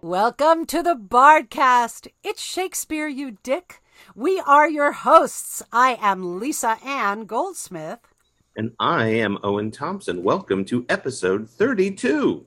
Welcome to the Bardcast. It's Shakespeare, you dick. We are your hosts. I am Lisa Ann Goldsmith. And I am Owen Thompson. Welcome to episode 32.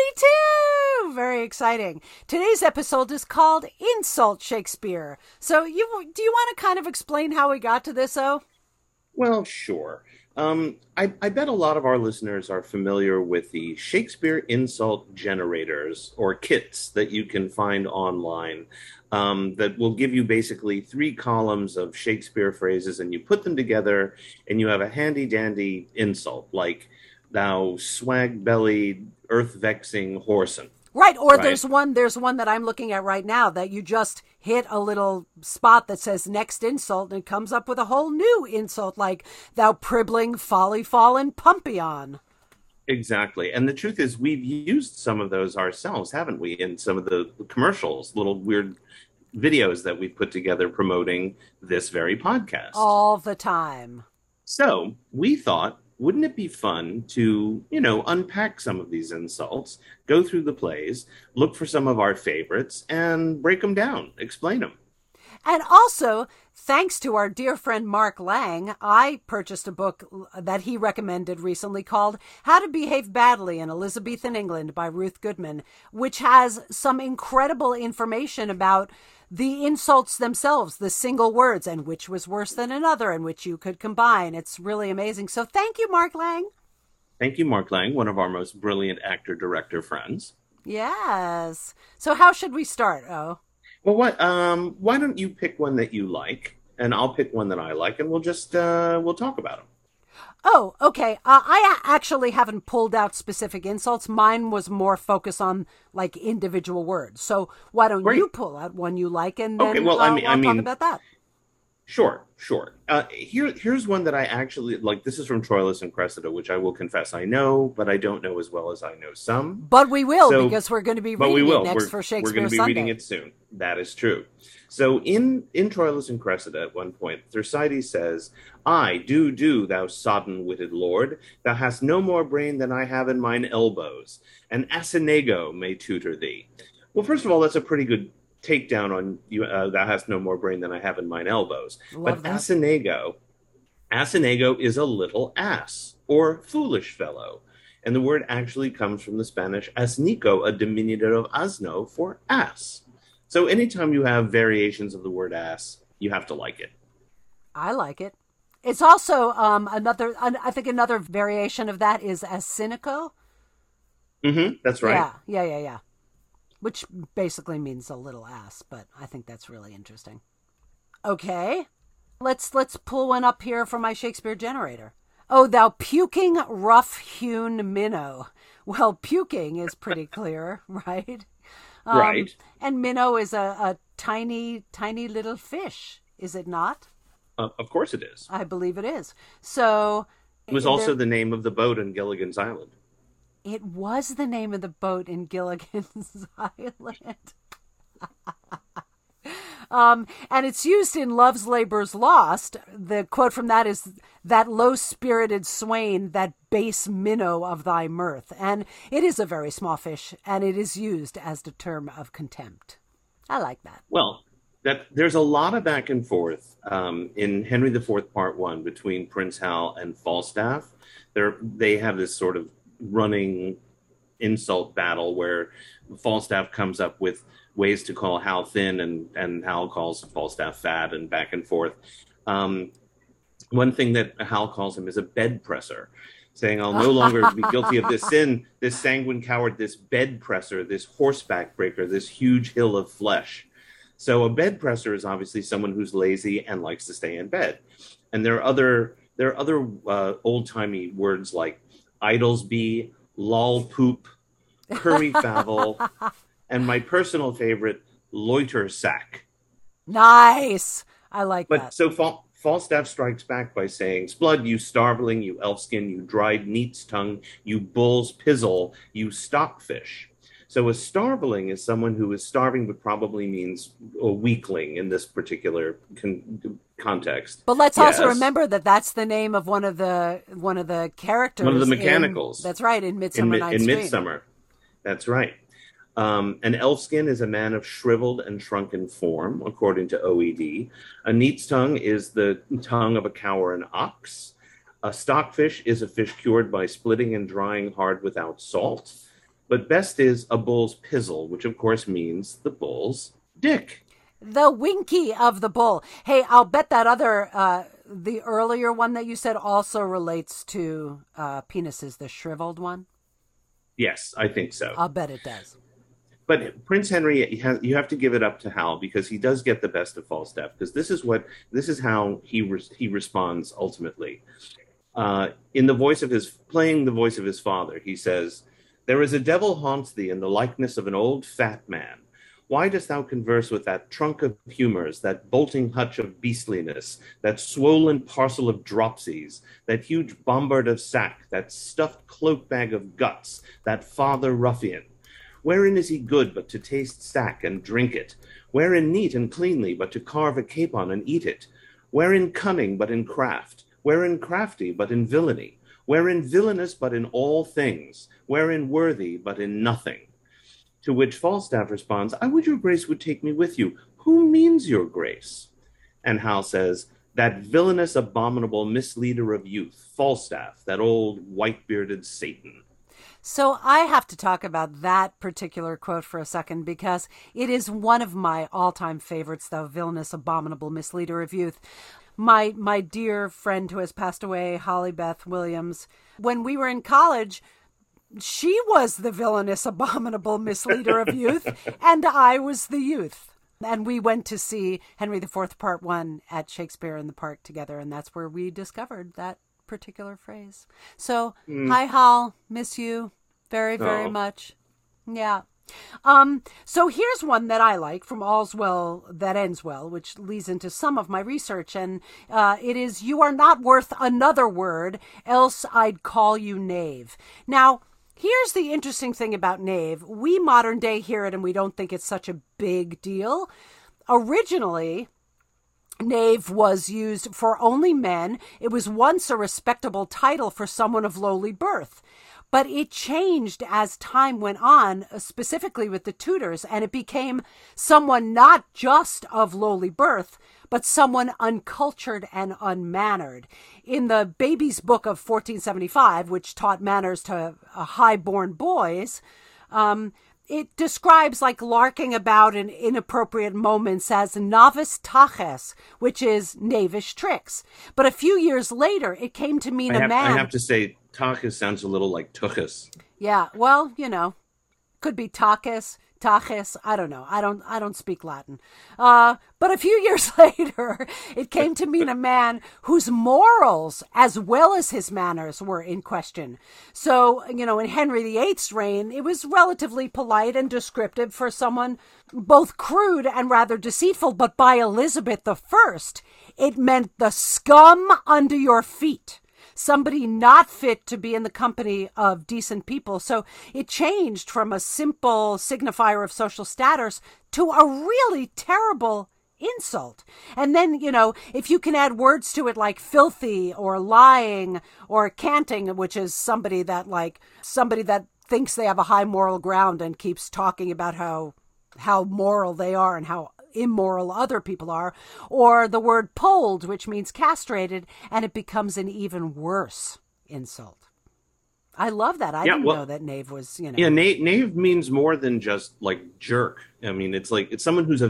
32! Very exciting. Today's episode is called Insult Shakespeare. So do you want to kind of explain how we got to this, O? Well, sure. I bet a lot of our listeners are familiar with the Shakespeare insult generators or kits that you can find online that will give you basically 3 columns of Shakespeare phrases, and you put them together and you have a handy-dandy insult like thou swag-bellied, earth-vexing whoreson. Right, or right? There's one that I'm looking at right now that you just hit a little spot that says next insult and it comes up with a whole new insult like thou pribbling folly fallen pumpion. Exactly. And the truth is we've used some of those ourselves, haven't we, in some of the commercials, little weird videos that we've put together promoting this very podcast. All the time. So we thought, wouldn't it be fun to, unpack some of these insults, go through the plays, look for some of our favorites, and break them down, explain them. And also, thanks to our dear friend Mark Lang, I purchased a book that he recommended recently called How to Behave Badly in Elizabethan England by Ruth Goodman, which has some incredible information about the insults themselves, the single words, and which was worse than another, and which you could combine. It's really amazing. So thank you, Mark Lang. Thank you, Mark Lang, one of our most brilliant actor-director friends. Yes. So how should we start, O? Well, why don't you pick one that you like, and I'll pick one that I like, and we'll talk about them. Oh, okay. I actually haven't pulled out specific insults. Mine was more focused on like individual words. So why don't you pull out one you like, and then I'll talk about that. Sure. Here's one that I actually like. This is from Troilus and Cressida, which I will confess I know, but I don't know as well as I know some. But we will, because we're going to be reading it next for Shakespeare Sunday. We're going to be reading it soon. That is true. So in Troilus and Cressida, at one point, Thersites says, "I do, thou sodden-witted lord, thou hast no more brain than I have in mine elbows, and Asinego may tutor thee." Well, first of all, that's a pretty good takedown on you. Thou hast no more brain than I have in mine elbows. Love but Asinego is a little ass or foolish fellow. And the word actually comes from the Spanish asnico, a diminutive of asno for ass. So anytime you have variations of the word ass, you have to like it. I like it. It's also another variation of that is asinico. Mm-hmm, that's right. Yeah. Which basically means a little ass, but I think that's really interesting. Okay, let's pull one up here from my Shakespeare generator. Oh, thou puking, rough-hewn minnow. Well, puking is pretty clear, right? Right. And minnow is a tiny, tiny little fish, is it not? Of course it is. I believe it is. So it was also the name of the boat on Gilligan's Island. It was the name of the boat in Gilligan's Island. And it's used in Love's Labour's Lost. The quote from that is, "That low-spirited swain, that base minnow of thy mirth." And it is a very small fish, and it is used as the term of contempt. I like that. Well, there's a lot of back and forth in Henry IV, Part 1, between Prince Hal and Falstaff. They have this sort of running insult battle where Falstaff comes up with ways to call Hal thin and Hal calls Falstaff fat, and back and forth. One thing that Hal calls him is a bed presser, saying, "I'll no longer be guilty of this sin, this sanguine coward, this bed presser, this horseback breaker, this huge hill of flesh." So a bed presser is obviously someone who's lazy and likes to stay in bed. And there are other old-timey words like idlesby, lol poop, curry favel, and my personal favorite, loiter sack. Nice. I like that. But so Falstaff strikes back by saying, "Splud, you starveling, you elfskin, you dried neat's tongue, you bull's pizzle, you stockfish." So a starveling is someone who is starving, but probably means a weakling in this particular context. But let's also remember that that's the name of one of the characters. One of the mechanicals. That's right, in Midsummer Night's Dream. In Midsummer. That's right. An elfskin is a man of shriveled and shrunken form, according to OED. A neat's tongue is the tongue of a cow or an ox. A stockfish is a fish cured by splitting and drying hard without salt. But best is a bull's pizzle, which of course means the bull's dick. The winky of the bull. Hey, I'll bet that the earlier one that you said also relates to penises, the shriveled one. Yes, I think so. I'll bet it does. But Prince Henry, you have to give it up to Hal because he does get the best of Falstaff because this is how he responds ultimately. In the voice of playing the voice of his father, he says, "There is a devil haunts thee in the likeness of an old fat man. Why dost thou converse with that trunk of humours, that bolting hutch of beastliness, that swollen parcel of dropsies, that huge bombard of sack, that stuffed cloak bag of guts, that father ruffian? Wherein is he good but to taste sack and drink it? Wherein neat and cleanly but to carve a capon and eat it? Wherein cunning but in craft? Wherein crafty but in villainy? Wherein villainous but in all things? Wherein worthy but in nothing?" To which Falstaff responds, "I would your grace would take me with you. Who means your grace?" And Hal says, "That villainous, abominable misleader of youth, Falstaff, that old white-bearded Satan." So I have to talk about that particular quote for a second because it is one of my all-time favorites, the villainous, abominable misleader of youth. My dear friend who has passed away, Holly Beth Williams, when we were in college, she was the villainous, abominable misleader of youth, and I was the youth. And we went to see Henry IV Part 1 at Shakespeare in the Park together, and that's where we discovered that particular phrase. So, Hi, Hal. Miss you very, very much. Yeah. So here's one that I like from All's Well That Ends Well, which leads into some of my research. And it is, "You are not worth another word, else I'd call you knave." Now, here's the interesting thing about knave. We modern day hear it and we don't think it's such a big deal. Originally, knave was used for only men. It was once a respectable title for someone of lowly birth. But it changed as time went on, specifically with the Tudors, and it became someone not just of lowly birth, but someone uncultured and unmannered. In the Baby's Book of 1475, which taught manners to high-born boys, it describes like larking about in inappropriate moments as novice taches, which is knavish tricks. But a few years later, it came to mean a man. I have to say, taches sounds a little like tuchus. Yeah, well, could be taches. I don't know. I don't speak Latin. But a few years later, it came to mean a man whose morals as well as his manners were in question. So, in Henry VIII's reign, it was relatively polite and descriptive for someone both crude and rather deceitful. But by Elizabeth I, it meant the scum under your feet. Somebody not fit to be in the company of decent people. So it changed from a simple signifier of social status to a really terrible insult. And then, if you can add words to it like filthy or lying or canting, which is somebody that thinks they have a high moral ground and keeps talking about how moral they are and how immoral other people are, or the word polled, which means castrated, and it becomes an even worse insult. I love that. I didn't know that knave was, Yeah, knave means more than just like jerk. I mean, it's someone who's a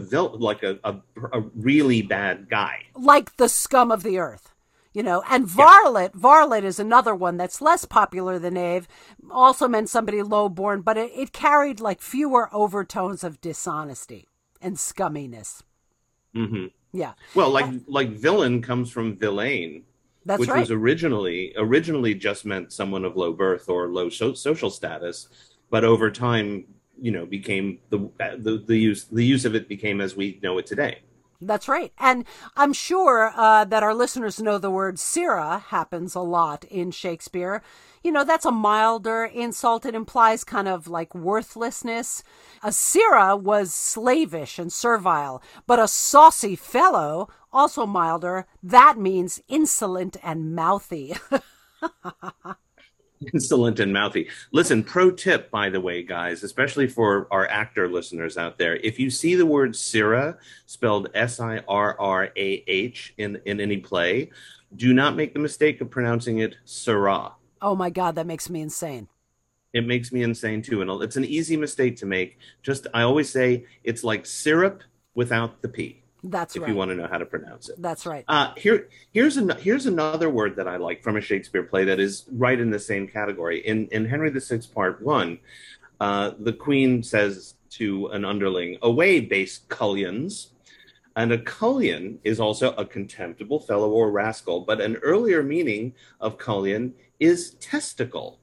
really bad guy. Like the scum of the earth. And varlet, yeah. Varlet is another one that's less popular than knave, also meant somebody low-born, but it carried like fewer overtones of dishonesty and scumminess. Mm-hmm. Yeah. Well, like villain comes from villain, which was originally just meant someone of low birth or low social status, but over time, became the use of it became as we know it today. That's right. And I'm sure that our listeners know the word sirrah happens a lot in Shakespeare. That's a milder insult. It implies kind of like worthlessness. A sirrah was slavish and servile, but a saucy fellow, also milder, that means insolent and mouthy. Insolent and mouthy. Listen, pro tip, by the way, guys, especially for our actor listeners out there, if you see the word Sirrah spelled Sirrah in any play, do not make the mistake of pronouncing it Syrah. Oh my God, that makes me insane. It makes me insane too. And it's an easy mistake to make. Just, I always say it's like syrup without the P. That's if right. you want to know how to pronounce it. That's right. Here's another word that I like from a Shakespeare play that is right in the same category. In Henry VI, Part 1, the Queen says to an underling, "Away, base cullions." And a cullion is also a contemptible fellow or rascal, but an earlier meaning of cullion is testicle.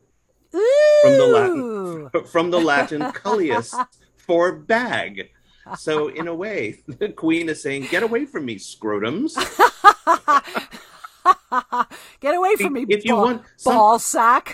Ooh. From the Latin cullius, for bag. So in a way, the Queen is saying, "Get away from me, scrotums." Get away from me, if you want ball sack.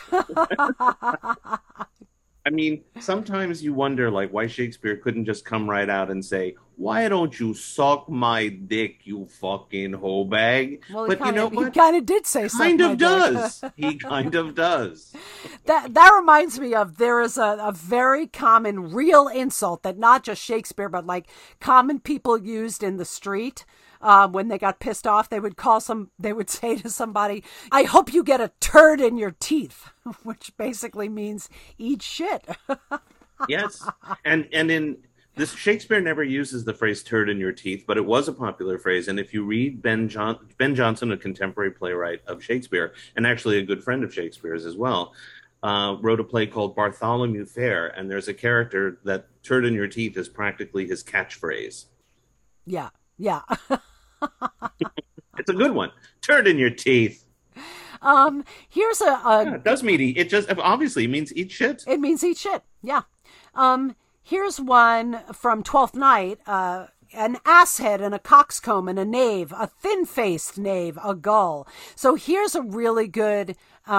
I mean, sometimes you wonder, like, why Shakespeare couldn't just come right out and say, "Why don't you suck my dick, you fucking hoe bag?" Well, but you know what? He kind of did say something. Kind of does. He kind of does. That reminds me of, there is a very common real insult that not just Shakespeare, but like common people used in the street. When they got pissed off, they would say to somebody, "I hope you get a turd in your teeth," which basically means eat shit. Yes. And in this, Shakespeare never uses the phrase "turd in your teeth," but it was a popular phrase. And if you read Ben Jonson, a contemporary playwright of Shakespeare, and actually a good friend of Shakespeare's as well, wrote a play called Bartholomew Fair. And there's a character that "turd in your teeth" is practically his catchphrase. Yeah. Yeah. It's a good one. Turd in your teeth. Here's it does mean it just obviously means eat shit. It means eat shit. Yeah. Here's one from Twelfth Night. An asshead and a coxcomb and a knave, a thin-faced knave, a gull. So here's a really good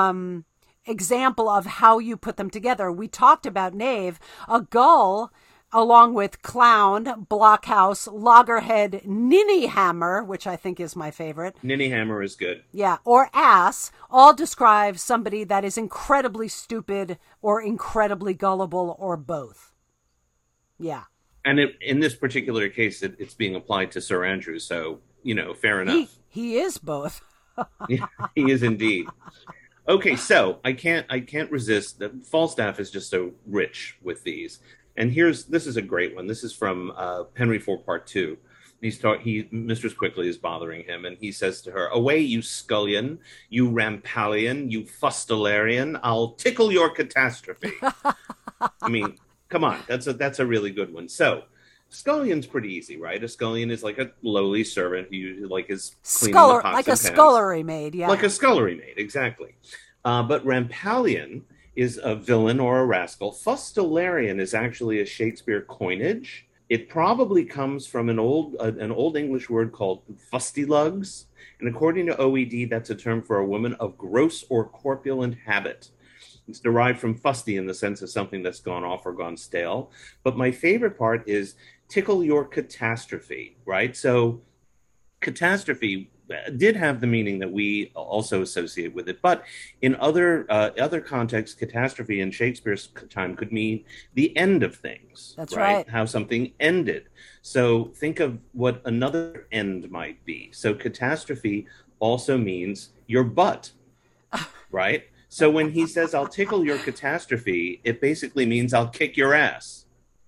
example of how you put them together. We talked about knave. A gull, along with clown, blockhouse, loggerhead, ninnyhammer, which I think is my favorite. Ninnyhammer is good. Yeah, or ass, all describe somebody that is incredibly stupid or incredibly gullible or both. Yeah. And in this particular case, it's being applied to Sir Andrew, so, fair enough. He is both. He is indeed. Okay, so I can't resist. Falstaff is just so rich with these. And this is a great one. This is from Henry IV, Part 2. Mistress Quickly is bothering him, and he says to her, "Away, you scullion, you rampallion, you fustularian, I'll tickle your catastrophe." I mean, come on, that's a really good one. So, scullion's pretty easy, right? A scullion is like a lowly servant who is cleaning the pots like and a pans. scullery maid, yeah. Like a scullery maid, exactly. But rampallion is a villain or a rascal. Fustularian is actually a Shakespeare coinage. It probably comes from an old English word called fustilugs. And according to OED, that's a term for a woman of gross or corpulent habit. It's derived from fusty in the sense of something that's gone off or gone stale. But my favorite part is tickle your catastrophe, right? So catastrophe did have the meaning that we also associate with it, but in other contexts, catastrophe in Shakespeare's time could mean the end of things. That's right. How something ended. So think of what another end might be. So catastrophe also means your butt, right? So when he says, "I'll tickle your catastrophe," it basically means I'll kick your ass.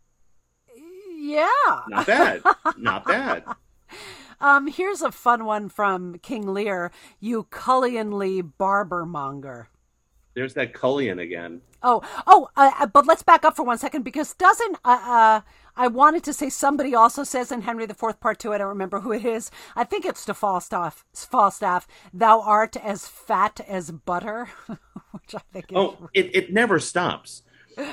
Yeah. Not bad. Not bad. Here's a fun one from King Lear. "You cullionly barbermonger." There's that cullion again. But let's back up for 1 second, because I wanted to say somebody also says in Henry IV, Part 2, I don't remember who it is. I think it's to Falstaff, "Thou art as fat as butter," which I think is... it never stops.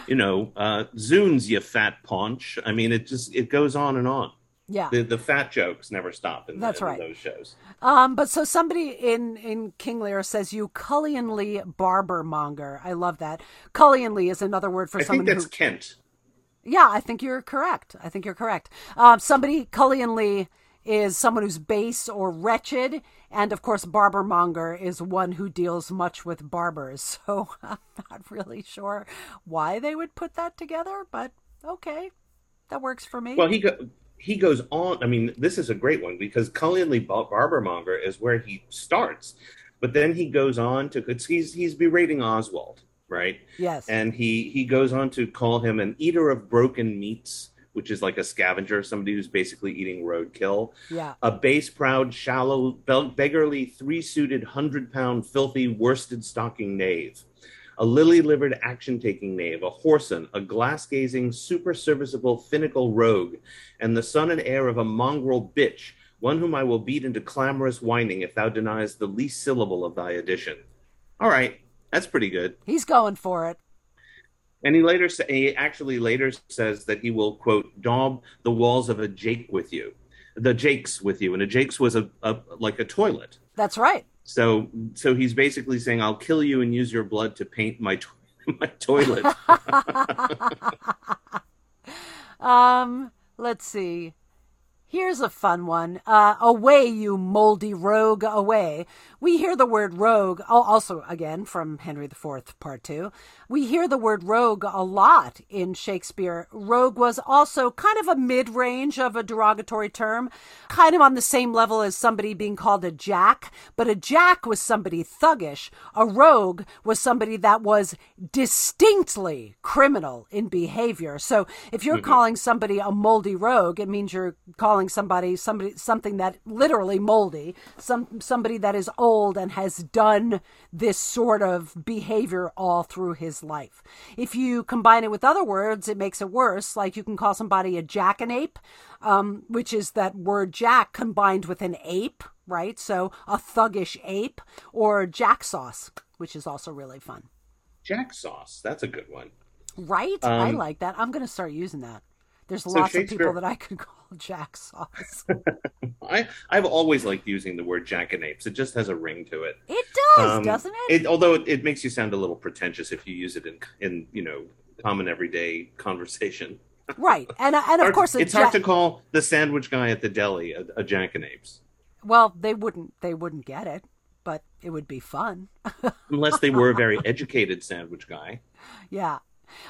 Zoons, you fat paunch. I mean, it goes on and on. Yeah. The fat jokes never stop in That's right. those shows. But so somebody in King Lear says, "You cullionly barbermonger." I love that. Cullionly is another word for someone I think that's Kent. Yeah, I think you're correct. Somebody cullionly is someone who's base or wretched. And of course, barbermonger is one who deals much with barbers. So I'm not really sure why they would put that together, but okay, that works for me. Well, he goes on. I mean, this is a great one because cunningly barbermonger is where he starts, but then he goes on to he's berating Oswald, right? Yes. And he goes on to call him an eater of broken meats, which is like a scavenger, somebody who's basically eating roadkill. Yeah. A base, proud, shallow, beggarly, three-suited, 100-pound, filthy, worsted stocking knave. A lily-livered, action-taking knave, a whoreson, a glass-gazing, super-serviceable, finical rogue, and the son and heir of a mongrel bitch, one whom I will beat into clamorous whining if thou deniest the least syllable of thy addition. All right, that's pretty good. He's going for it. And he actually later says that he will, quote, daub the walls of a jake with you, the jakes with you. And a jakes was like a toilet. That's right. So he's basically saying, I'll kill you and use your blood to paint my toilet. Let's see. Here's a fun one. Away, you moldy rogue, away. We hear the word rogue, also again from Henry IV, Part 2. We hear the word rogue a lot in Shakespeare. Rogue was also kind of a mid-range of a derogatory term, kind of on the same level as somebody being called a jack, but a jack was somebody thuggish. A rogue was somebody that was distinctly criminal in behavior. So if you're calling somebody a moldy rogue, it means you're calling something that literally moldy, somebody that is old and has done this sort of behavior all through his life. If you combine it with other words, it makes it worse. Like you can call somebody a jackanape, which is that word jack combined with an ape, right? So a thuggish ape, or jack sauce, which is also really fun. Jack sauce, that's a good one. Right? I like that. I'm going to start using that. There's lots of people that I could call jack sauce. I've always liked using the word jackanapes. It just has a ring to it. It does, doesn't it? Although it makes you sound a little pretentious if you use it in common everyday conversation. Right, and of course it's hard to call the sandwich guy at the deli a jackanapes. Well, they wouldn't get it, but it would be fun. Unless they were a very educated sandwich guy. Yeah.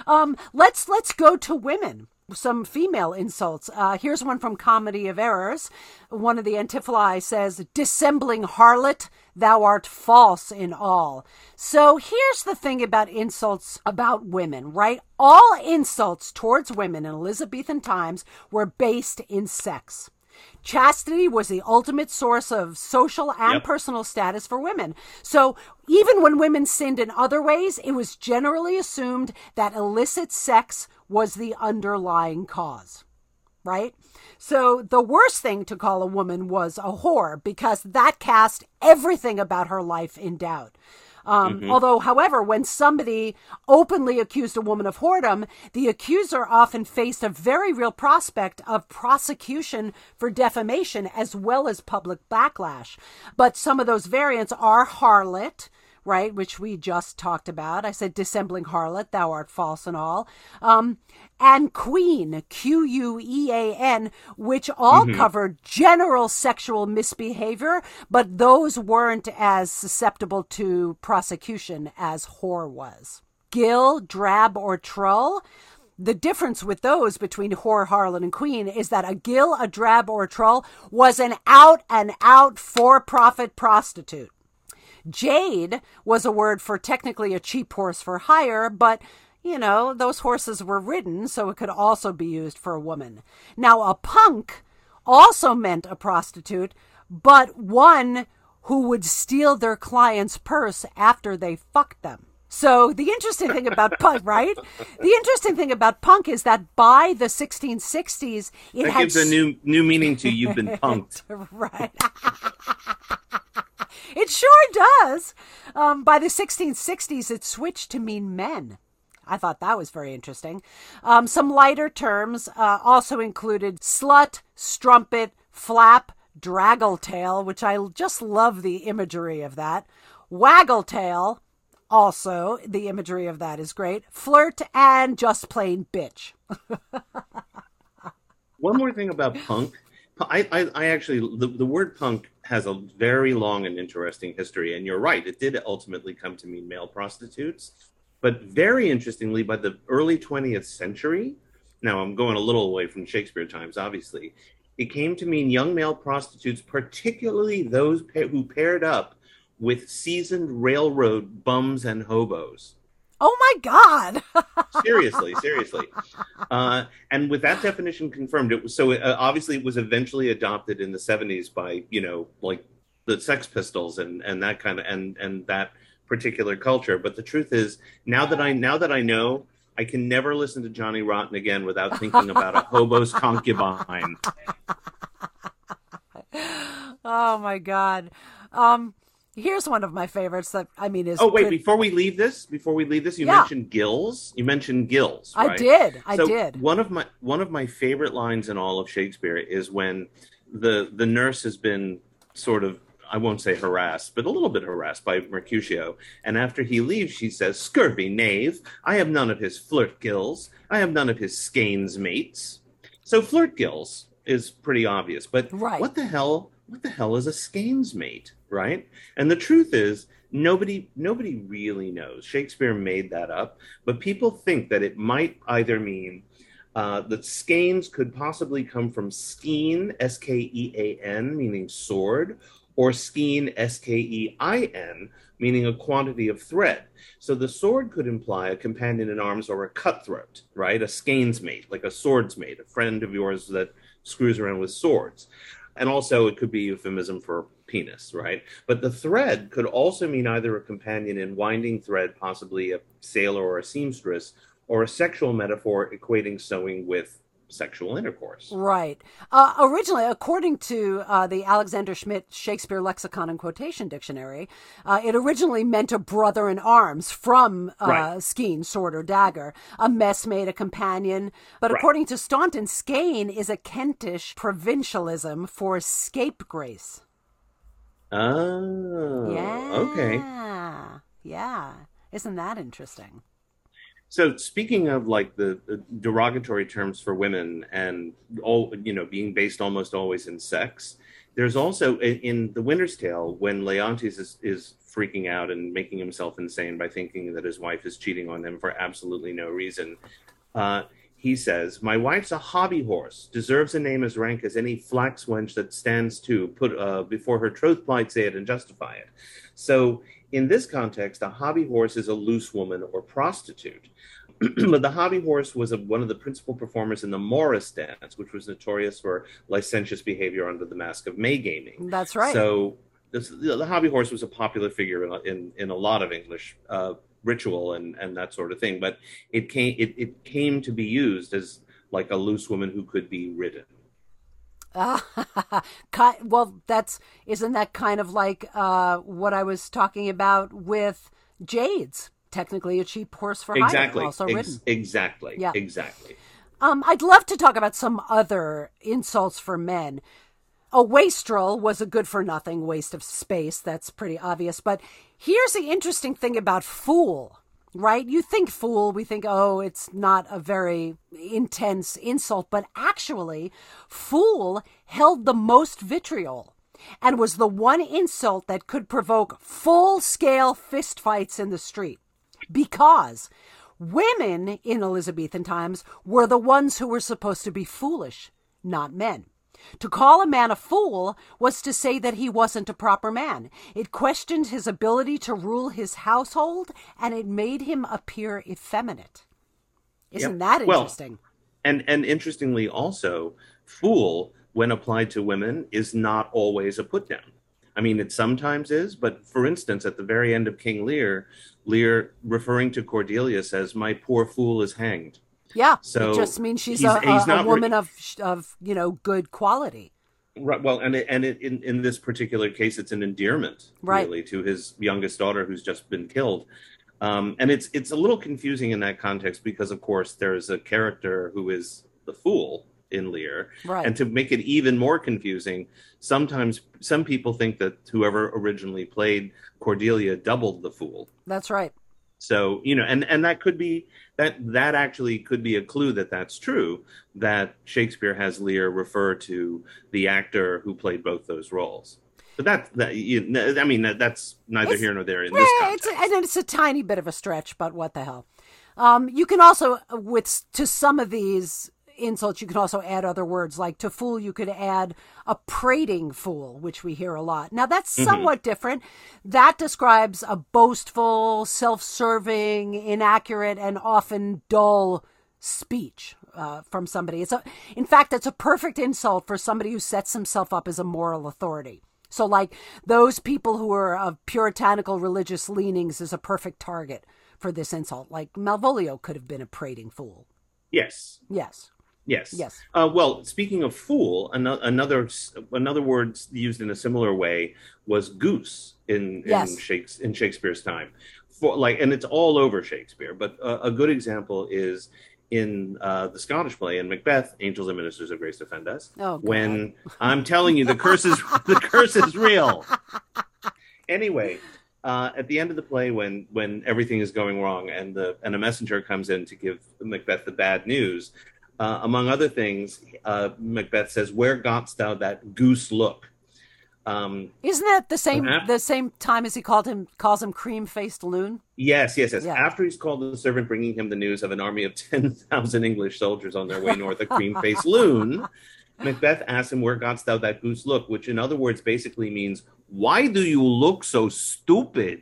Let's go to women. Some female insults. Here's one from Comedy of Errors. One of the antiphalae says, dissembling harlot, thou art false in all. So here's the thing about insults about women, right? All insults towards women in Elizabethan times were based in sex. Chastity was the ultimate source of social and personal status for women. So even when women sinned in other ways, it was generally assumed that illicit sex was the underlying cause, right? So the worst thing to call a woman was a whore because that cast everything about her life in doubt. Although, however, when somebody openly accused a woman of whoredom, the accuser often faced a very real prospect of prosecution for defamation as well as public backlash. But some of those variants are harlot, right, which we just talked about. I said dissembling harlot, thou art false and all. And queen, Quean, which all covered general sexual misbehavior, but those weren't as susceptible to prosecution as whore was. Gill, drab, or trull. The difference with those between whore, harlot, and queen is that a gill, a drab, or a trull was an out-and-out for-profit prostitute. Jade was a word for technically a cheap horse for hire, but, those horses were ridden, so it could also be used for a woman. Now, a punk also meant a prostitute, but one who would steal their client's purse after they fucked them. So the interesting thing about punk, right? The interesting thing about punk is that by the 1660s, it gives a new meaning to you've been punked. Right. It sure does. By the 1660s, it switched to mean men. I thought that was very interesting. Some lighter terms also included slut, strumpet, flap, draggletail, which I just love the imagery of that. Waggletail, also the imagery of that is great. Flirt and just plain bitch. One more thing about punk. I actually, the word punk has a very long and interesting history. And you're right, it did ultimately come to mean male prostitutes. But very interestingly, by the early 20th century, now I'm going a little away from Shakespeare times, obviously, it came to mean young male prostitutes, particularly those who paired up with seasoned railroad bums and hobos. Oh my God. Seriously, seriously. And with that definition confirmed, it was so obviously it was eventually adopted in the 70s by, like the Sex Pistols and that kind of and that particular culture. But the truth is, now that I know, I can never listen to Johnny Rotten again without thinking about a hobo's concubine. Oh my God. Here's one of my favorites that I mean is. Oh wait, before we leave this, you mentioned gills. You mentioned gills. Right? I did. One of my favorite lines in all of Shakespeare is when the nurse has been sort of, I won't say harassed, but a little bit harassed by Mercutio. And after he leaves, she says, "Scurvy knave, I have none of his flirt gills. I have none of his skeins mates." So flirt gills is pretty obvious, but right. What the hell is a skeins mate, right? And the truth is, nobody really knows. Shakespeare made that up, but people think that it might either mean that skeins could possibly come from skene, S-K-E-A-N, meaning sword, or skein, S-K-E-I-N, meaning a quantity of thread. So the sword could imply a companion in arms or a cutthroat, right? A skeins mate, like a swords mate, a friend of yours that screws around with swords. And also it could be euphemism for penis, right? But the thread could also mean either a companion in winding thread, possibly a sailor or a seamstress, or a sexual metaphor equating sewing with sexual intercourse. Right. Originally, according to the Alexander Schmidt Shakespeare Lexicon and Quotation Dictionary, it originally meant a brother in arms from skein, sword or dagger, a messmate, a companion. But according to Staunton, skein is a Kentish provincialism for scapegrace. Oh, yeah. Okay. Yeah. Isn't that interesting? So speaking of like the derogatory terms for women and all, being based almost always in sex, there's also in The Winter's Tale when Leontes is freaking out and making himself insane by thinking that his wife is cheating on him for absolutely no reason. He says, "My wife's a hobby horse, deserves a name as rank as any flax wench that stands to put before her troth plight say it and justify it." So in this context, a hobby horse is a loose woman or prostitute. But the hobby horse was one of the principal performers in the Morris dance, which was notorious for licentious behavior under the mask of May gaming. That's right. So the hobby horse was a popular figure in a lot of English ritual and that sort of thing. But it came to be used as like a loose woman who could be ridden. Well, isn't that kind of like what I was talking about with Jades? Technically, a cheap horse for hire, also ridden. Exactly. Yeah. Exactly. I'd love to talk about some other insults for men. A wastrel was a good-for-nothing waste of space. That's pretty obvious. But here's the interesting thing about fool, right? You think fool, we think, oh, it's not a very intense insult. But actually, fool held the most vitriol and was the one insult that could provoke full-scale fistfights in the street. Because women in Elizabethan times were the ones who were supposed to be foolish, not men. To call a man a fool was to say that he wasn't a proper man. It questioned his ability to rule his household, and it made him appear effeminate. Isn't that interesting? Well, and interestingly also, fool, when applied to women, is not always a put down. I mean, it sometimes is, but for instance, at the very end of King Lear, referring to Cordelia says, "My poor fool is hanged." Yeah, so it just means she's a woman of good quality. Right. Well, and in this particular case, it's an endearment, really, to his youngest daughter who's just been killed. And it's a little confusing in that context because, of course, there's a character who is the fool in Lear. Right. And to make it even more confusing, sometimes some people think that whoever originally played Cordelia doubled the fool. That's right. So, and that could be that actually could be a clue that that's true, that Shakespeare has Lear refer to the actor who played both those roles. But I mean, that's neither It's here nor there in this context. it's a tiny bit of a stretch, but what the hell? You can also, to some of these insults, you can also add other words. Like to fool, you could add a prating fool, which we hear a lot. Now, that's somewhat different. That describes a boastful, self-serving, inaccurate, and often dull speech from somebody. In fact, it's a perfect insult for somebody who sets himself up as a moral authority. So, like, those people who are of puritanical religious leanings is a perfect target for this insult. Like, Malvolio could have been a prating fool. Yes. Yes. Yes. Yes. Well, speaking of fool, another word used in a similar way was goose in Shakespeare's time. And it's all over Shakespeare. But a good example is in the Scottish play in Macbeth, "Angels and Ministers of Grace Defend Us." Oh, God. When I'm telling you, the curse is real. Anyway. At the end of the play, when everything is going wrong and a messenger comes in to give Macbeth the bad news, among other things, Macbeth says, "Where gotst thou that goose look?" Isn't that the same time as he calls him cream-faced loon? Yes. Yeah. After he's called the servant bringing him the news of an army of 10,000 English soldiers on their way north, a cream-faced loon, Macbeth asks him, "Where gotst thou that goose look?" Which, in other words, basically means, "Why do you look so stupid?"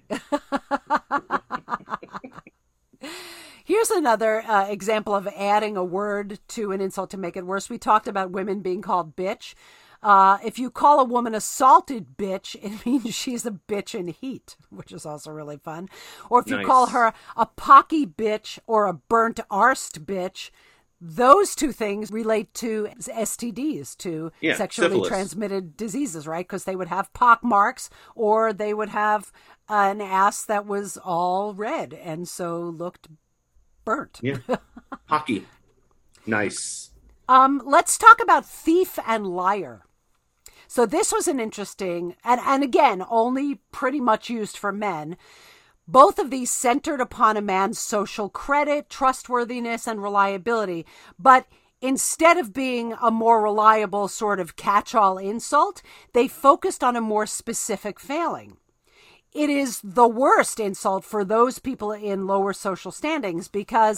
Here's another example of adding a word to an insult to make it worse. We talked about women being called bitch. If you call a woman a salted bitch, it means she's a bitch in heat, which is also really fun. Or if you call her a pocky bitch or a burnt arsed bitch, those two things relate to STDs, to sexually syphilis. Transmitted diseases, right? Because they would have pock marks, or they would have an ass that was all red and so looked burnt. Yeah. Hockey. Nice. Let's talk about thief and liar. So this was an interesting, and again, only pretty much used for men. Both of these centered upon a man's social credit, trustworthiness, and reliability. But instead of being a more reliable sort of catch-all insult, they focused on a more specific failing. It is the worst insult for those people in lower social standings, because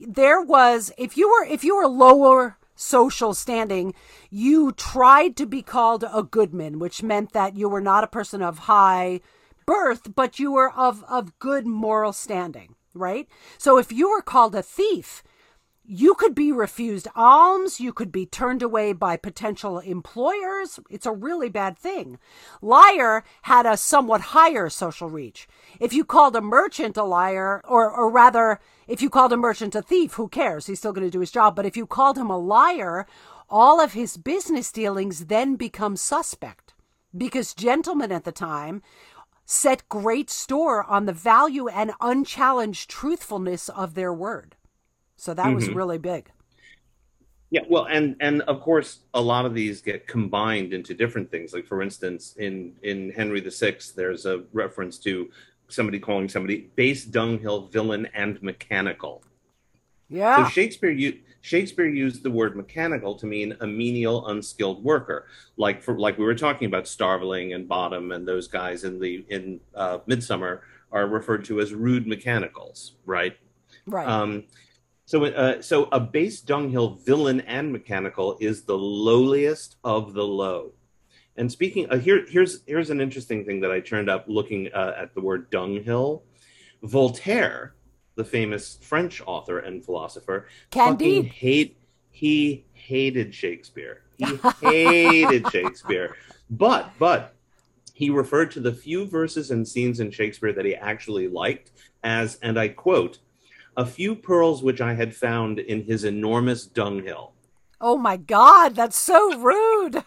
if you were lower social standing, you tried to be called a goodman, which meant that you were not a person of high birth, but you were of good moral standing, right? So if you were called a thief, you could be refused alms, you could be turned away by potential employers. It's a really bad thing. Liar had a somewhat higher social reach. If you called a merchant a liar, or rather, if you called a merchant a thief, who cares? He's still going to do his job. But if you called him a liar, all of his business dealings then become suspect, because gentlemen at the time set great store on the value and unchallenged truthfulness of their word. So that was really big. Yeah, well, and of course, a lot of these get combined into different things. Like, for instance, in Henry VI, there's a reference to somebody calling somebody base, dunghill, villain, and mechanical. Yeah. So Shakespeare used the word mechanical to mean a menial, unskilled worker, like we were talking about Starveling and Bottom, and those guys in Midsummer are referred to as rude mechanicals, right? Right. So a base, dunghill, villain, and mechanical is the lowliest of the low. And speaking, here's an interesting thing that I turned up looking at the word dunghill. Voltaire, the famous French author and philosopher, Candide. he hated Shakespeare. He hated Shakespeare. But he referred to the few verses and scenes in Shakespeare that he actually liked as, and I quote, "a few pearls which I had found in his enormous dunghill." Oh my God, that's so rude.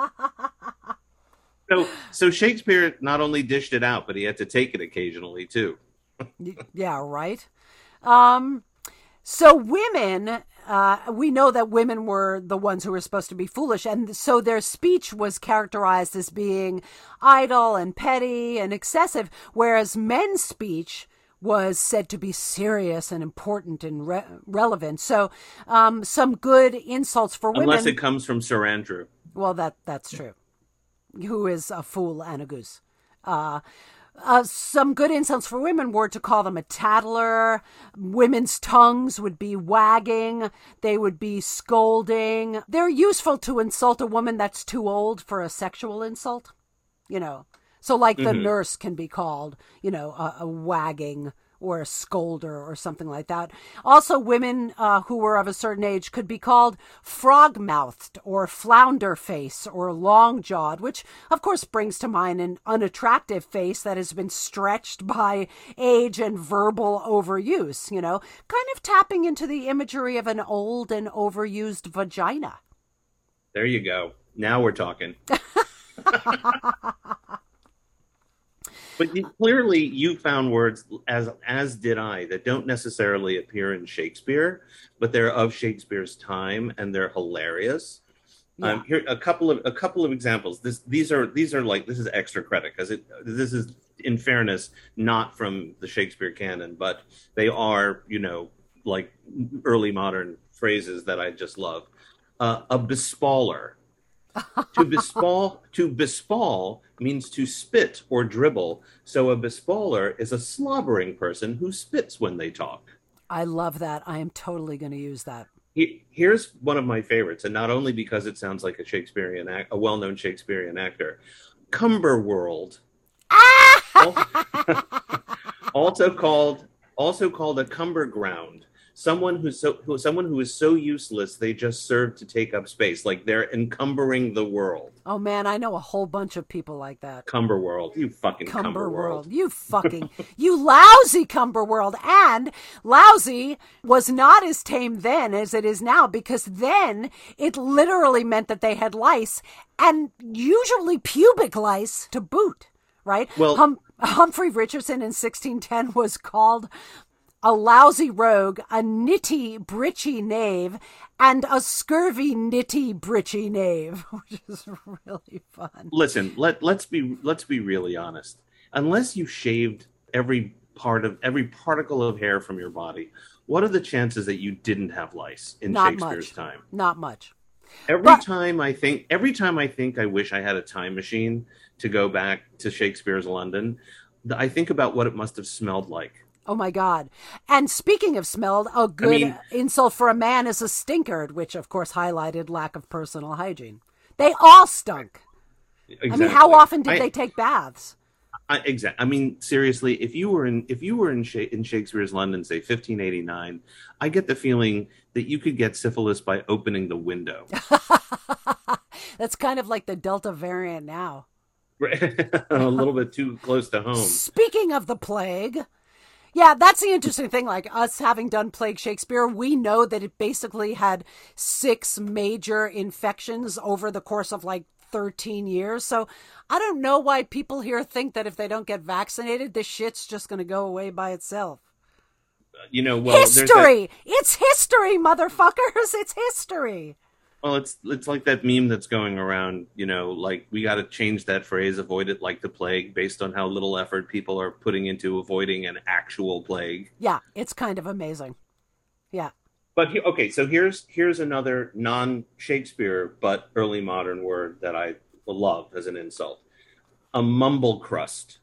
So Shakespeare not only dished it out, but he had to take it occasionally too. Yeah, right. So women, we know that women were the ones who were supposed to be foolish, and so their speech was characterized as being idle and petty and excessive, whereas men's speech was said to be serious and important and relevant. So some good insults for women. Unless it comes from Sir Andrew. Well, that's true. Who is a fool and a goose. Some good insults for women were to call them a tattler. Women's tongues would be wagging. They would be scolding. They're useful to insult a woman that's too old for a sexual insult. So like the nurse can be called, a wagging or a scolder or something like that. Also, women who were of a certain age could be called frog-mouthed or flounder-face or long-jawed, which, of course, brings to mind an unattractive face that has been stretched by age and verbal overuse, kind of tapping into the imagery of an old and overused vagina. There you go. Now we're talking. But clearly you found words, as did I, that don't necessarily appear in Shakespeare, but they're of Shakespeare's time and they're hilarious. Yeah. Here a couple of examples. These are like, this is extra credit because this is, in fairness, not from the Shakespeare canon, but they are, like early modern phrases that I just love. A bespaller. To bespall means to spit or dribble. So a bespaller is a slobbering person who spits when they talk. I love that. I am totally going to use that. Here's one of my favorites, and not only because it sounds like a well-known Shakespearean actor. Cumberworld. also called a cumber ground. Someone who is so useless they just serve to take up space, like they're encumbering the world. Oh man, I know a whole bunch of people like that. Cumberworld, you fucking Cumberworld. You lousy Cumberworld. And lousy was not as tame then as it is now, because then it literally meant that they had lice, and usually pubic lice to boot, right? Well, Humphrey Richardson in 1610 was called a lousy rogue, a nitty britchy knave, and a scurvy nitty britchy knave, which is really fun. Listen, let's be really honest. Unless you shaved every particle of hair from your body, what are the chances that you didn't have lice in Shakespeare's time? Not much. Every time I think I wish I had a time machine to go back to Shakespeare's London, I think about what it must have smelled like. Oh, my God. And speaking of smelled, a good insult for a man is a stinkard, which, of course, highlighted lack of personal hygiene. They all stunk. Exactly. I mean, how often did they take baths? Exactly. I mean, seriously, if you were in Shakespeare's London, say 1589, I get the feeling that you could get syphilis by opening the window. That's kind of like the Delta variant now. A little bit too close to home. Speaking of the plague... Yeah, that's the interesting thing. Like us having done Plague Shakespeare, we know that it basically had 6 major infections over the course of like 13 years. So I don't know why people here think that if they don't get vaccinated, this shit's just going to go away by itself. History! It's history, motherfuckers! It's history! Well, it's like that meme that's going around, like we got to change that phrase, avoid it like the plague, based on how little effort people are putting into avoiding an actual plague. Yeah, it's kind of amazing. Yeah. But okay, so here's another non-Shakespeare but early modern word that I love as an insult. A mumble crust.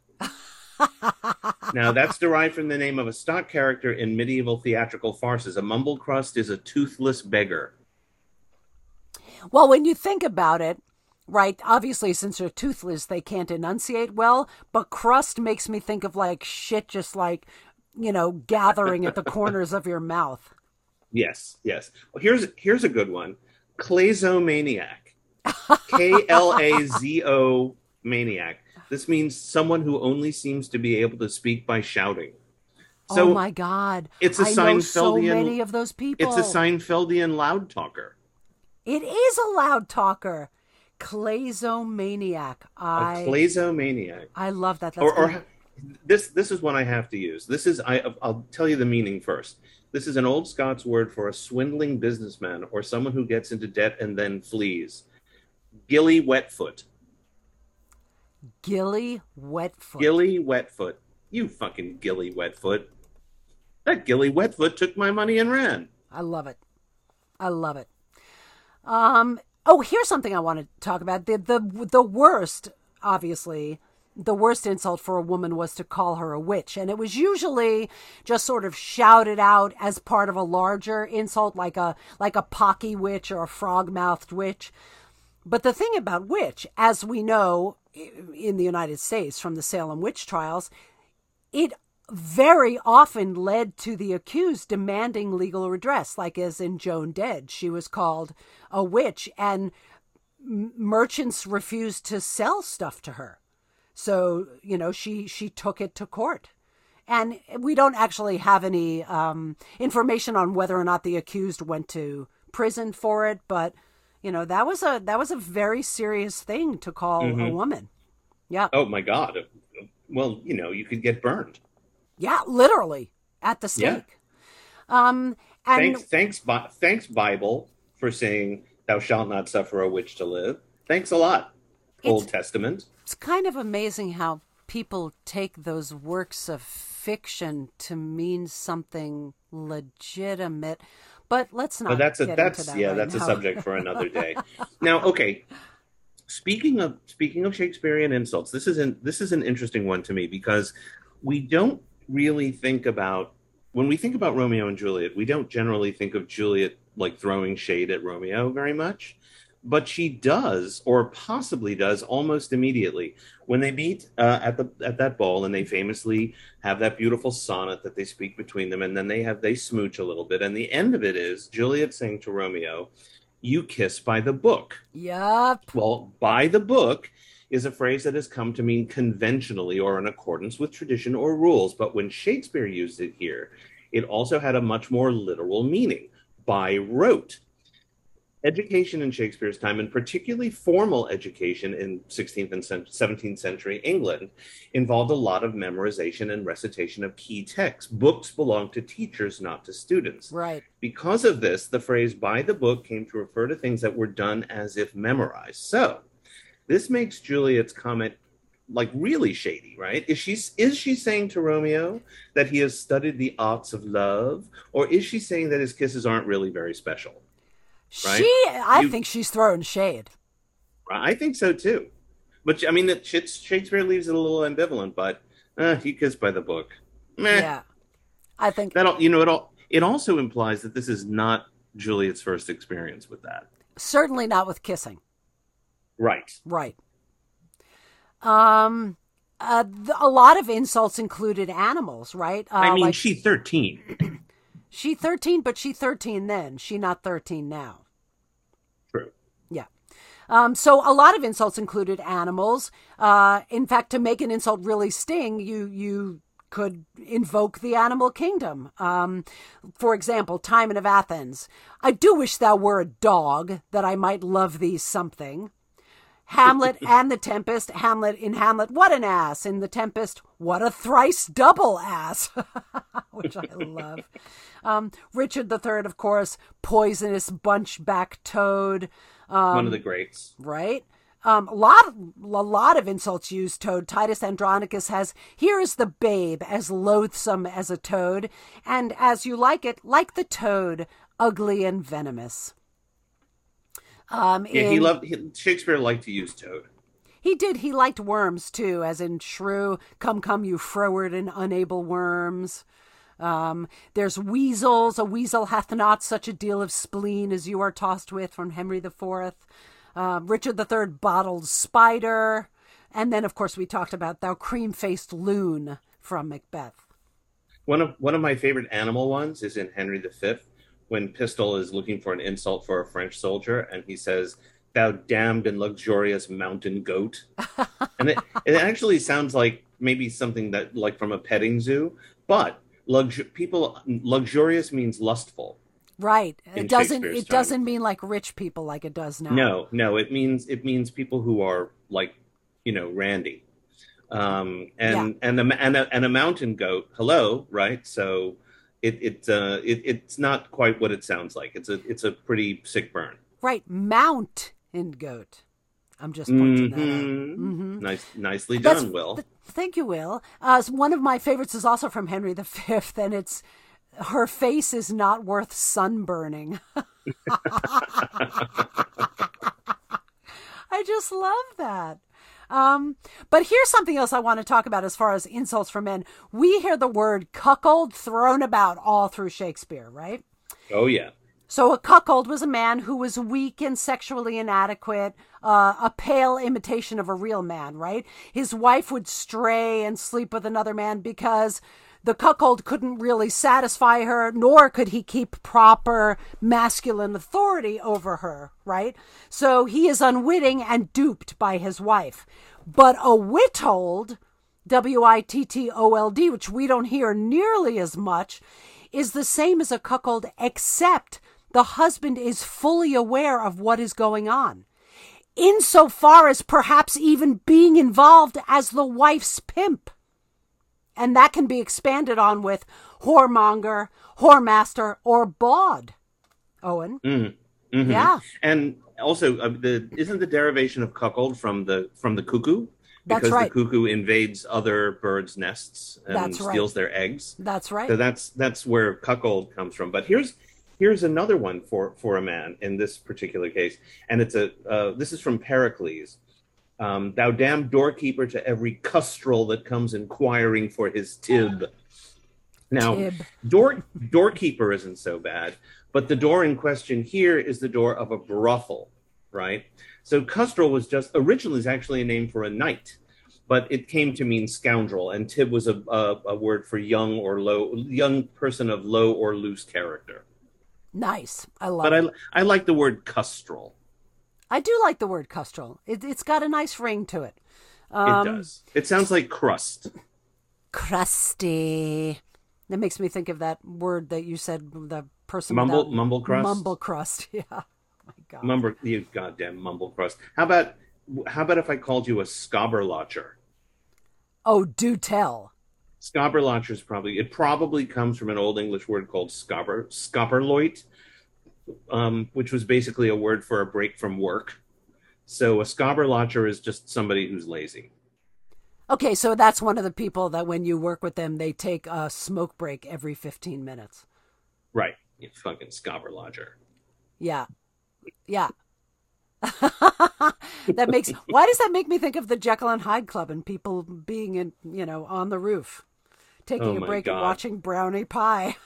Now, that's derived from the name of a stock character in medieval theatrical farces. A mumble crust is a toothless beggar. Well, when you think about it, right, obviously, since they're toothless, they can't enunciate well, but crust makes me think of like shit just like, gathering at the corners of your mouth. Yes. Well, here's a good one. Klazomaniac. Klazo maniac. This means someone who only seems to be able to speak by shouting. So oh my God. It's a I know so many of those people. It's a Seinfeldian loud talker. It is a loud talker. Klazomaniac. A klazomaniac. I love that. This is one I have to use. I'll tell you the meaning first. This is an old Scots word for a swindling businessman or someone who gets into debt and then flees. Gilly Wetfoot. Gilly Wetfoot. Gilly Wetfoot. You fucking Gilly Wetfoot. That Gilly Wetfoot took my money and ran. I love it. I love it. Oh, here's something I want to talk about. The worst, obviously, the worst insult for a woman was to call her a witch. And it was usually just sort of shouted out as part of a larger insult, like a pocky witch or a frog-mouthed witch. But the thing about witch, as we know in the United States from the Salem witch trials, it very often led to the accused demanding legal redress, like as in Joan Dead. She was called a witch, and merchants refused to sell stuff to her. So, she took it to court. And we don't actually have any information on whether or not the accused went to prison for it, but that was a very serious thing to call a woman. Yeah. Oh my God. Well, you could get burned. Yeah, literally at the stake. Yeah. And thanks Bible for saying thou shalt not suffer a witch to live. Thanks a lot, Old Testament. It's kind of amazing how people take those works of fiction to mean something legitimate. But let's not. But into that that's a subject for another day. Now, okay. Speaking of Shakespearean insults, this is an interesting one to me, because we don't really think about, when we think about Romeo and Juliet, we don't generally think of Juliet like throwing shade at Romeo very much, but she does, or possibly does, almost immediately when they meet at that ball, and they famously have that beautiful sonnet that they speak between them, and then they smooch a little bit, and the end of it is Juliet saying to Romeo, "You kiss by the book." Yup. Well, by the book is a phrase that has come to mean conventionally or in accordance with tradition or rules. But when Shakespeare used it here, it also had a much more literal meaning, by rote. Education in Shakespeare's time, and particularly formal education in 16th and 17th century England, involved a lot of memorization and recitation of key texts. Books belonged to teachers, not to students. Right. Because of this, the phrase by the book came to refer to things that were done as if memorized. So this makes Juliet's comment like really shady, right? Is she saying to Romeo that he has studied the arts of love, or is she saying that his kisses aren't really very special? Right? I think she's throwing shade. I think so too. But I mean, Shakespeare leaves it a little ambivalent, but he kissed by the book. Meh. Yeah. I think that it also implies that this is not Juliet's first experience with that. Certainly not with kissing. Right. Right. A lot of insults included animals, right? She's 13. She 13, but she 13 then. She not 13 now. True. Yeah. So a lot of insults included animals. In fact, to make an insult really sting, you could invoke the animal kingdom. For example, Timon of Athens. "I do wish thou were a dog, that I might love thee something." Hamlet and the Tempest. In Hamlet, "What an ass." In the Tempest, "What a thrice double ass," which I love. Richard III, of course, "Poisonous bunchback toad." One of the greats. Right? A lot of insults use toad. Titus Andronicus has, "Here is the babe, as loathsome as a toad, and as you like it, like the toad, ugly and venomous." Shakespeare liked to use toad. He did. He liked worms too, as in "Shrew, come, you froward and unable worms." There's weasels. "A weasel hath not such a deal of spleen as you are tossed with," from Henry IV. Richard III, "Bottled spider." And then, of course, we talked about "Thou cream-faced loon," from Macbeth. One of my favorite animal ones is in Henry V, when Pistol is looking for an insult for a French soldier, and he says, "Thou damned and luxurious mountain goat." And it actually sounds like maybe something that like from a petting zoo, but luxurious means lustful. Right. It doesn't mean like rich people like it does now. No, it means people who are like, randy. And a mountain goat. Hello, right? So it's not quite what it sounds like. It's a pretty sick burn. Right, mountain goat. I'm just pointing that out. Mm-hmm. Nicely done, Will. Thank you, Will. One of my favorites is also from Henry V, and it's "Her face is not worth sunburning." I just love that. But here's something else I want to talk about as far as insults for men. We hear the word cuckold thrown about all through Shakespeare, right? Oh, yeah. So a cuckold was a man who was weak and sexually inadequate, a pale imitation of a real man, right? His wife would stray and sleep with another man because the cuckold couldn't really satisfy her, nor could he keep proper masculine authority over her, right? So he is unwitting and duped by his wife. But a wittold, Wittold, which we don't hear nearly as much, is the same as a cuckold, except the husband is fully aware of what is going on, insofar as perhaps even being involved as the wife's pimp. And that can be expanded on with whoremonger, whoremaster, or bawd. Owen? Mm-hmm. Yeah. And also, isn't the derivation of cuckold from the cuckoo? Because That's right. the cuckoo invades other birds' nests and That's right. steals their eggs. That's right. So that's where cuckold comes from. But here's another one for a man in this particular case, and it's this is from Pericles. Thou damned doorkeeper to every custrel that comes inquiring for his tib. Now, doorkeeper isn't so bad, but the door in question here is the door of a brothel, right? So custrel was just originally is actually a name for a knight, but it came to mean scoundrel, and tib was a word for young person of low or loose character. Nice. I love it. But I like the word custrel. I do like the word custrel. It's got a nice ring to it. It does. It sounds like crust. Crusty. That makes me think of that word that you said, the person Mumble crust? Mumble crust, yeah. Oh my God. You goddamn mumble crust. How about if I called you a scobberlotcher? Oh, do tell. Scobberlotcher probably comes from an Old English word called scopperloit, which was basically a word for a break from work. So a scobberlotcher is just somebody who's lazy. Okay, so that's one of the people that when you work with them, they take a smoke break every 15 minutes. Right. You fucking scobberlotcher. Yeah. Yeah. Why does that make me think of the Jekyll and Hyde Club and people being on the roof, taking a break and watching Brownie Pie?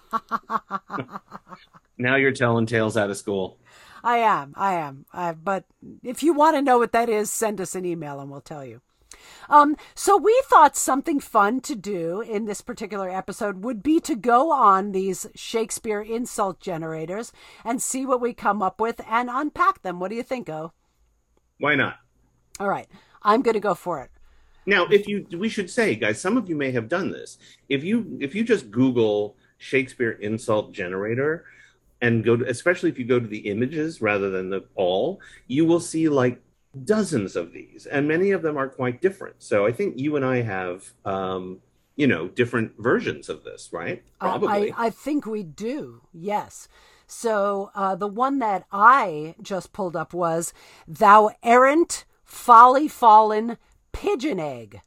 Now you're telling tales out of school. I am. But if you want to know what that is, send us an email and we'll tell you. So we thought something fun to do in this particular episode would be to go on these Shakespeare insult generators and see what we come up with and unpack them. What do you think, O? Why not? All right. I'm going to go for it. Now, we should say, guys, some of you may have done this. If you just Google Shakespeare insult generator and especially if you go to the images rather than the all, you will see like dozens of these, and many of them are quite different. So I think you and I have, different versions of this, right? Probably. I think we do. Yes. So the one that I just pulled up was "Thou errant, folly fallen pigeon egg."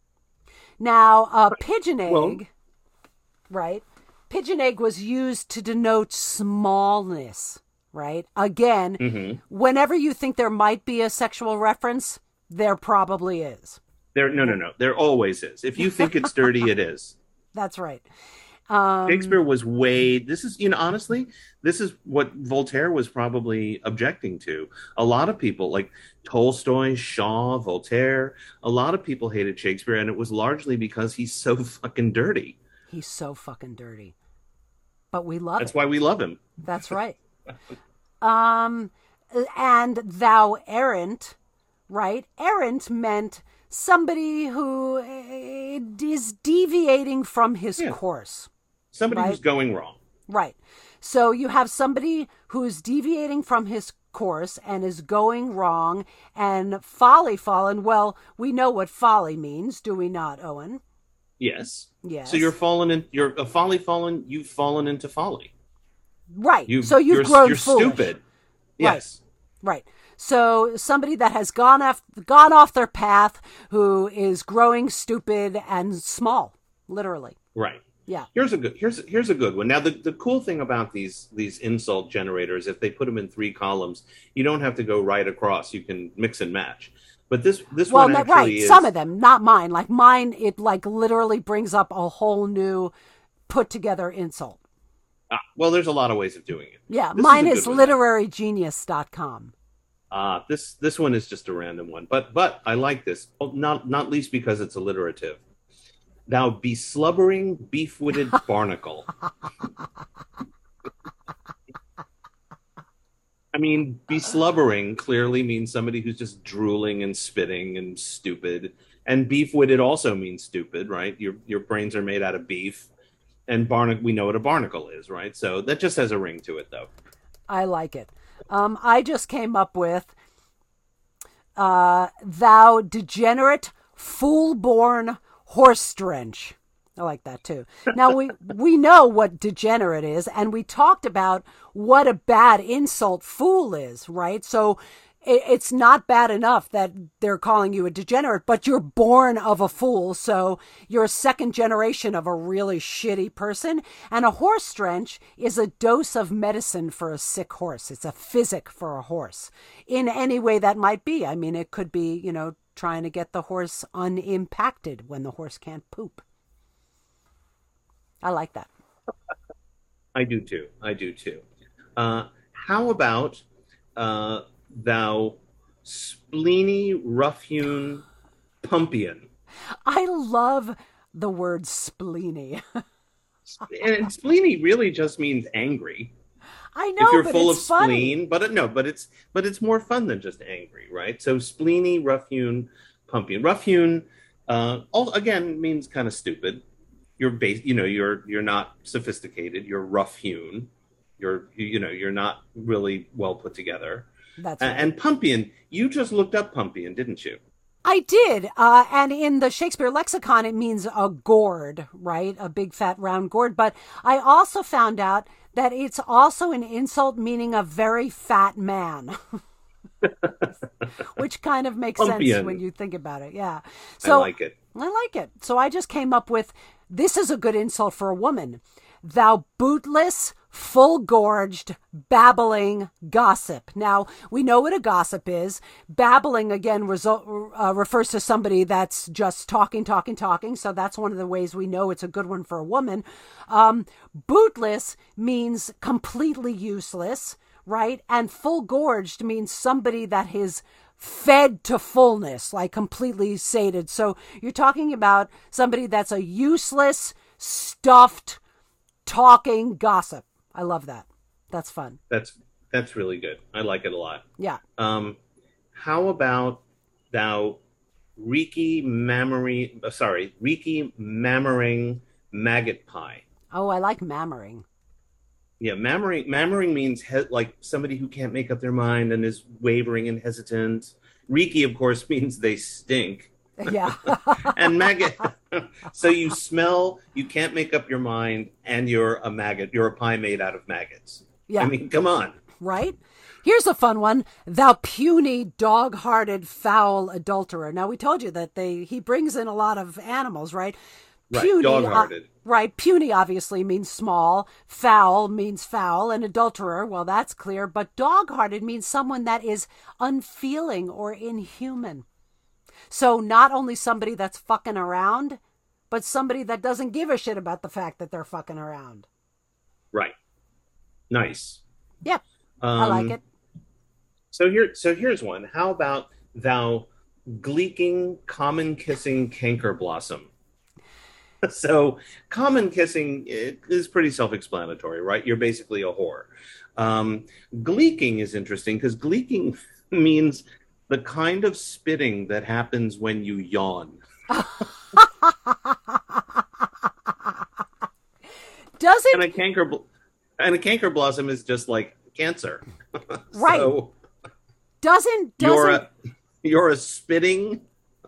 Now, pigeon egg, right? Pigeon egg was used to denote smallness. Right? Again, whenever you think there might be a sexual reference, there probably is. No. There always is. If you think it's dirty, it is. That's right. Shakespeare was honestly, this is what Voltaire was probably objecting to. A lot of people, like Tolstoy, Shaw, Voltaire, a lot of people hated Shakespeare, and it was largely because he's so fucking dirty. He's so fucking dirty. But we love That's why we love him. That's right. And "thou errant," right? Errant meant somebody who is deviating from his course. Somebody who's going wrong. Right. So you have somebody who's deviating from his course and is going wrong, and folly fallen. Well, we know what folly means, do we not, Owen? Yes. Yes. So you're a folly fallen, you've fallen into folly. Right. So you've grown you're foolish. Stupid. Yes. Right. So somebody that has gone off their path, who is growing stupid and small, literally. Right. Yeah. Here's a good one. Now, the cool thing about these insult generators, if they put them in 3 columns, you don't have to go right across. You can mix and match. But this one actually right. is... Some of them, not mine. Like mine, it like literally brings up a whole new put together insult. Well, there's a lot of ways of doing it. Yeah, mine is literarygenius.com. This one is just a random one, but I like this. Not least because it's alliterative. Thou beslubbering, beef-witted barnacle. I mean, beslubbering clearly means somebody who's just drooling and spitting and stupid. And beef-witted also means stupid, right? Your brains are made out of beef. And we know what a barnacle is, right? So that just has a ring to it, though. I like it. I just came up with thou degenerate, fool-born horse drench. I like that too. Now we know what degenerate is, and we talked about what a bad insult fool is, right? So it's not bad enough that they're calling you a degenerate, but you're born of a fool, so you're a second generation of a really shitty person. And a horse drench is a dose of medicine for a sick horse. It's a physic for a horse in any way that might be. I mean, it could be, trying to get the horse unimpacted when the horse can't poop. I like that. I do too. How about thou spleeny, rough-hewn pumpian? I love the word spleeny. And spleeny really just means angry. I know, if you're but full it's of funny. spleen, but it's more fun than just angry, right? So spleeny, rough-hewn pumpian. Rough-hewn, again, means kind of stupid. You're not sophisticated. You're rough-hewn. You're not really well put together. That's right. And pumpian, you just looked up pumpian, didn't you? I did. And in the Shakespeare lexicon, it means a gourd, right? A big fat round gourd. But I also found out that it's also an insult meaning a very fat man. Which kind of makes sense when you think about it. Yeah. So I like it. So I just came up with, this is a good insult for a woman. Thou bootless, full-gorged, babbling gossip. Now, we know what a gossip is. Babbling, again, refers to somebody that's just talking. So that's one of the ways we know it's a good one for a woman. Bootless means completely useless, right? And full-gorged means somebody that is fed to fullness, like completely sated. So you're talking about somebody that's a useless, stuffed, talking gossip. I love that. That's fun. That's really good. I like it a lot. Yeah. How about thou reeky mammering maggot pie? Oh, I like mammering. Yeah, mammering means like somebody who can't make up their mind and is wavering and hesitant. Reeky, of course, means they stink. Yeah. And maggot. So you smell, you can't make up your mind, and you're a maggot. You're a pie made out of maggots. Yeah. I mean, come on. Right? Here's a fun one. Thou puny, dog-hearted, foul adulterer. Now, we told you that he brings in a lot of animals, right? Puny, right, dog-hearted. Right. Puny obviously means small. Foul means foul. And adulterer, well, that's clear. But dog-hearted means someone that is unfeeling or inhuman. So not only somebody that's fucking around, but somebody that doesn't give a shit about the fact that they're fucking around. Right. Nice. Yep. I like it. So here's one. How about thou gleeking, common kissing canker blossom? So common kissing is pretty self-explanatory, right? You're basically a whore. Gleeking is interesting because gleeking means the kind of spitting that happens when you yawn. Does it? And a canker blossom is just like cancer. Right. So doesn't you're a spitting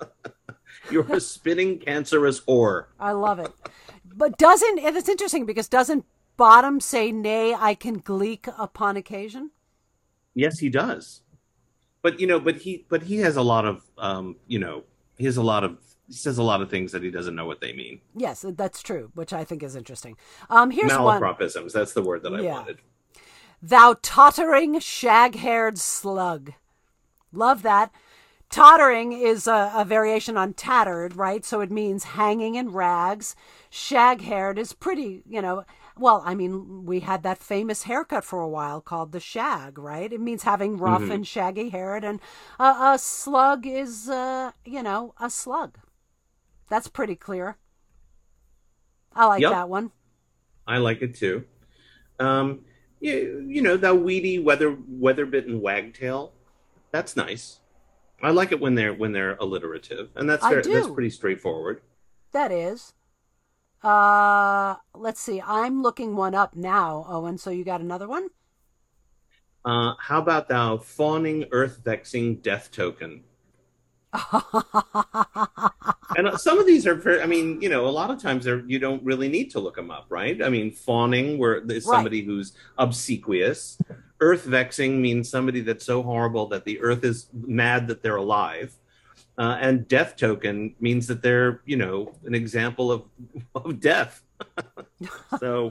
cancerous whore. I love it. But it's interesting because doesn't Bottom say, nay, I can gleek upon occasion? Yes, he does. but he has a lot of he has a lot of he says a lot of things that he doesn't know what they mean. Yes, that's true, which I think is interesting. Here's one. Malapropisms. That's the word that I Yeah. wanted. Thou tottering, shag-haired slug. Love that. Tottering is a variation on tattered, right? So it means hanging in rags. Shag-haired is pretty, well, I mean, we had that famous haircut for a while called the shag, right? It means having rough and shaggy hair. And a slug is, a slug. That's pretty clear. I like Yep, that one. I like it too. Thou weedy weather bitten wagtail. That's nice. I like it when they're alliterative, and I that's do. pretty straightforward. That is. Let's see. I'm looking one up now, Owen. So you got another one? How about thou fawning earth vexing death token? And some of these are very, I mean, a lot of times you don't really need to look them up, right? I mean, fawning where is Right. somebody who's obsequious. Earth vexing means somebody that's so horrible that the earth is mad that they're alive. And death token means that they're, an example of death. So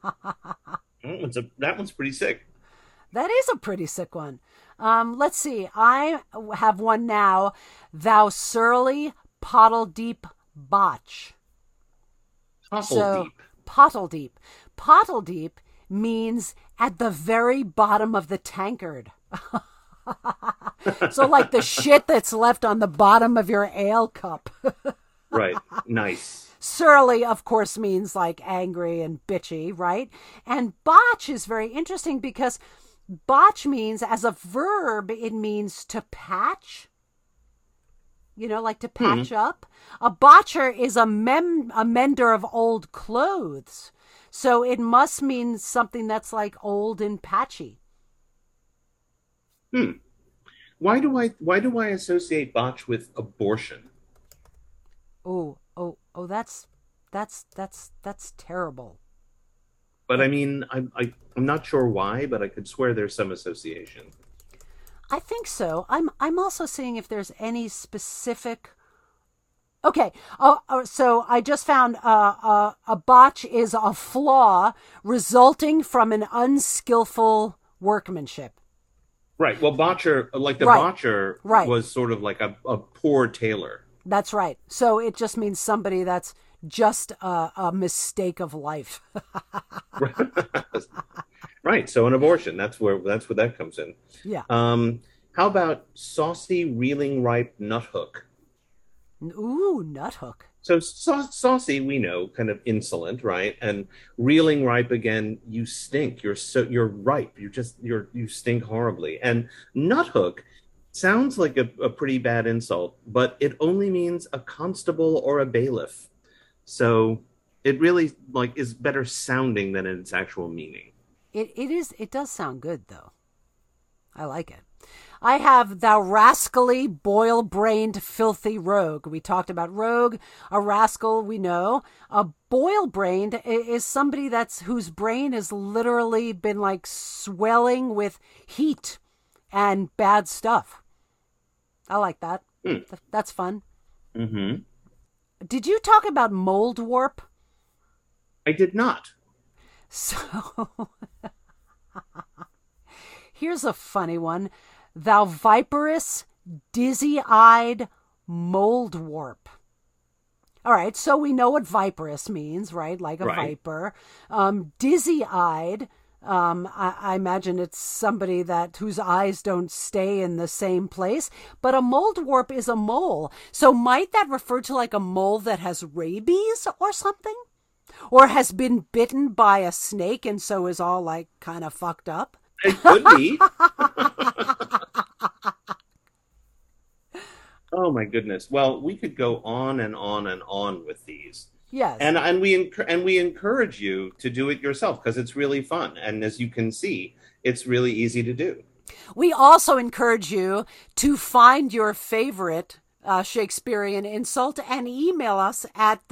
that one's pretty sick. That is a pretty sick one. Let's see. I have one now. Thou surly pottle deep botch. Awful So deep. pottle deep. Pottle deep means at the very bottom of the tankard. So like the shit that's left on the bottom of your ale cup. Right. Nice. Surly, of course, means like angry and bitchy, right? And botch is very interesting because botch means, as a verb, it means to patch. Like to patch up. A botcher is a mender of old clothes. So it must mean something that's like old and patchy. Hmm. Why do I associate botch with abortion? Oh, that's terrible. But I mean, I'm not sure why, but I could swear there's some association. I think so. I'm also seeing if there's any specific. Okay. So I just found a botch is a flaw resulting from an unskillful workmanship. Right. Well, botcher, like the Right. botcher Right. was sort of like a poor tailor. That's right. So it just means somebody that's just a mistake of life. Right. So an abortion, that's where that comes in. Yeah. How about saucy reeling ripe nut hook? Ooh, nut hook. So saucy, we know, kind of insolent, right? And reeling ripe again, you stink. You're ripe. You stink horribly. And nut hook sounds like a pretty bad insult, but it only means a constable or a bailiff. So it really like is better sounding than its actual meaning. It does sound good though. I like it. I have thou rascally, boil-brained, filthy rogue. We talked about rogue. A rascal, we know. A boil-brained is somebody whose brain has literally been like swelling with heat and bad stuff. I like that. Hmm. That's fun. Mm-hmm. Did you talk about mold warp? I did not. So here's a funny one. Thou viperous, dizzy-eyed moldwarp. All right, so we know what viperous means, right? Like a Right. viper. Dizzy-eyed. I imagine it's somebody whose eyes don't stay in the same place. But a moldwarp is a mole. So might that refer to like a mole that has rabies or something? Or has been bitten by a snake and so is all like kind of fucked up? It could be. Oh my goodness. Well, we could go on and on and on with these. Yes. And we encourage you to do it yourself because it's really fun. And as you can see, it's really easy to do. We also encourage you to find your favorite Shakespearean insult and email us at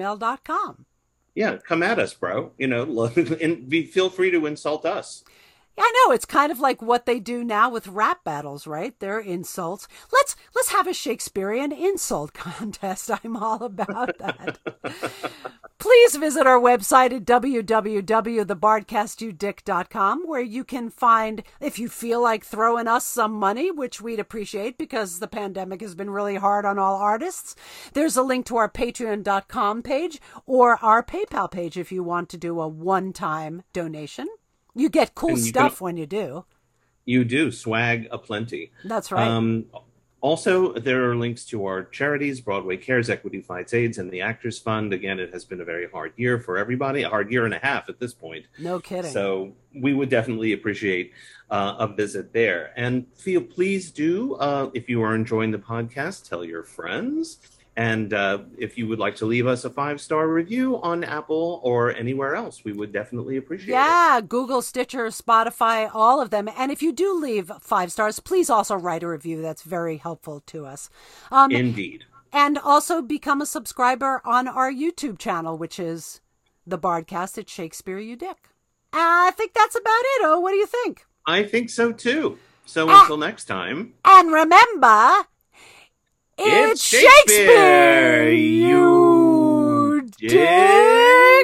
thebardcastyoudick@gmail.com. Yeah, come at us, bro. And feel free to insult us. I know, it's kind of like what they do now with rap battles, right? They're insults. Let's have a Shakespearean insult contest. I'm all about that. Please visit our website at www.thebardcastyoudick.com, where you can find, if you feel like throwing us some money, which we'd appreciate because the pandemic has been really hard on all artists. There's a link to our patreon.com page or our PayPal page if you want to do a one-time donation. You get cool stuff when you do. You do. Swag aplenty. That's right. Also, there are links to our charities, Broadway Cares, Equity Fights AIDS, and the Actors Fund. Again, it has been a very hard year for everybody, a hard year and a half at this point. No kidding. So we would definitely appreciate a visit there. And please do, if you are enjoying the podcast, tell your friends. And if you would like to leave us a 5-star review on Apple or anywhere else, we would definitely appreciate it. Yeah, Google, Stitcher, Spotify, all of them. And if you do leave 5 stars, please also write a review. That's very helpful to us. Indeed. And also become a subscriber on our YouTube channel, which is The Bardcast at Shakespeare You Dick. I think that's about it. Oh, what do you think? I think so, too. So until next time. And remember... It's Shakespeare, you dick!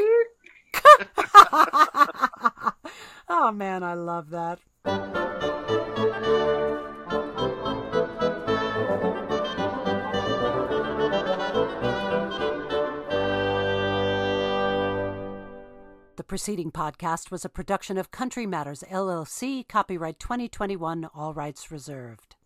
Oh, man, I love that. The preceding podcast was a production of Country Matters, LLC, copyright 2021, all rights reserved.